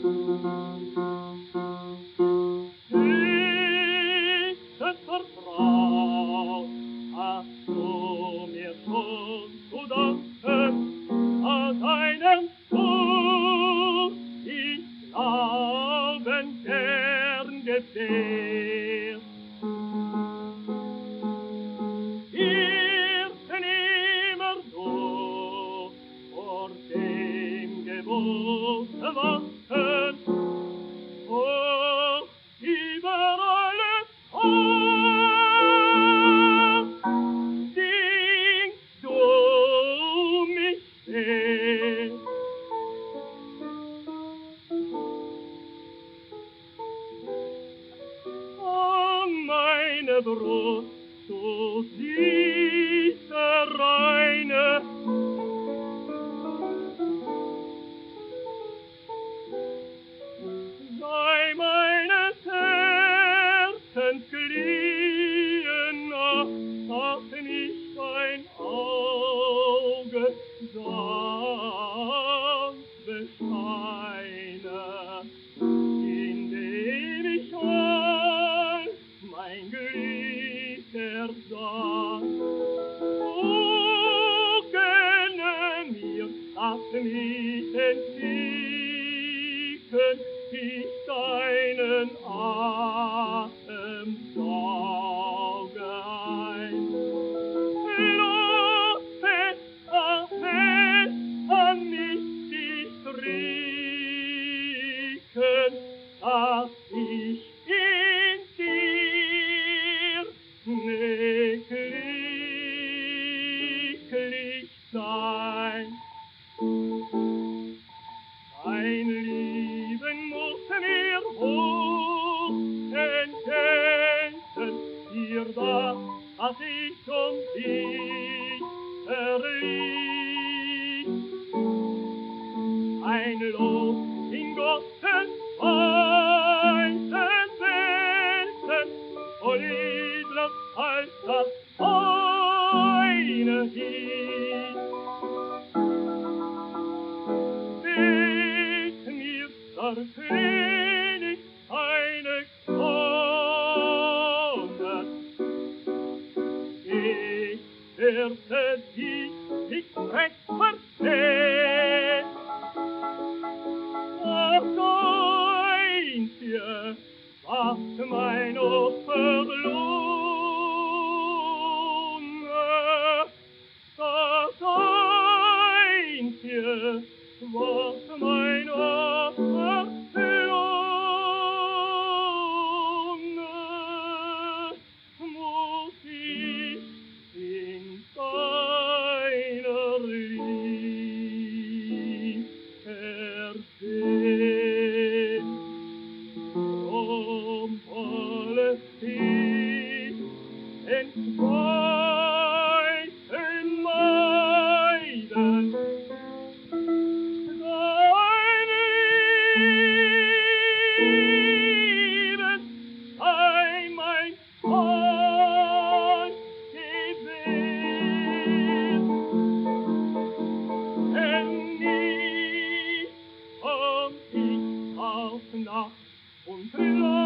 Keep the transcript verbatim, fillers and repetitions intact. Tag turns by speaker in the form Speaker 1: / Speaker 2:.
Speaker 1: Süßes Vertrauen, hast du mir schon zu danken, a deinem Tod ich Glauben gern gewährt. Irrten immer so vor dem Gebot wachen, och über alles hoch singst du mich sehr. O meine Brust, so süße, reine, sei meines Herzens Glühen, ach, nicht ein Auge sanft bescheine, indem ich all mein Glück ersah. O gönne mir, lass mich entzücken, ich deinen Atem sauge ein. Lass es, ach, es an mich dich drücken, dass ich in dir ne glücklich sein. Dein Lieben muss mir hoch entgelten, dir das, was ich um dich erlitt. Ein Lob in Gottes weiten Welten, voll edler als das eine ist. Weht mir, der König, eine Krone. Ich werde dich nicht recht verstehen. Ach, Einzige, was mein Opfer lohne, das Einzige, was mein Opfer lohne, muss ich in deiner Lieb ersehen. Drum wolle ich entzweifel meiden, dein Lieben sei mein Allgebet. Denn nicht komm ich auf Nacht und Schlaf,